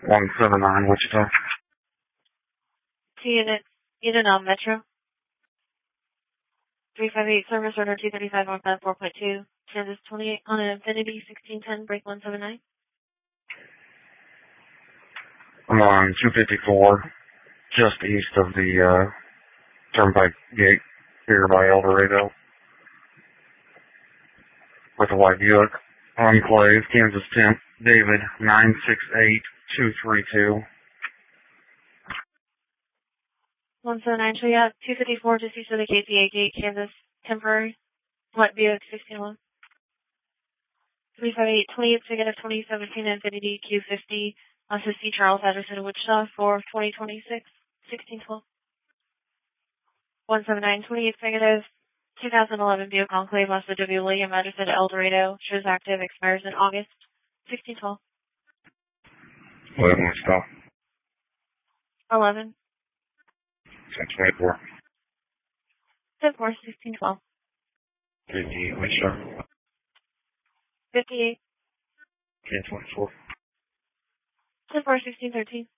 179 Wichita. Unit on Metro. 358 service order 235 northbound 4.2. Kansas 28 on an Infinity 1610 break 179. I'm on 254, just east of the Turnpike Gate here by El Dorado. With a white Buick. Enclave, Kansas 10, David 968232. 179 Triad 254 just east of the KPA Gate, Kansas temporary. White Buick 1601. 358 28 ticket of 2017 Infinity Q50 on to C. Charles Addison, Wichita for 2026 1612. 179 28 negative 2011 Buick Enclave on to W. William Addison, El Dorado, shows active, expires in August 1612. 11 Wichita. 11. 1024. 10 4 1612. 58 Wichita. 58. 1024. 10 4 1613.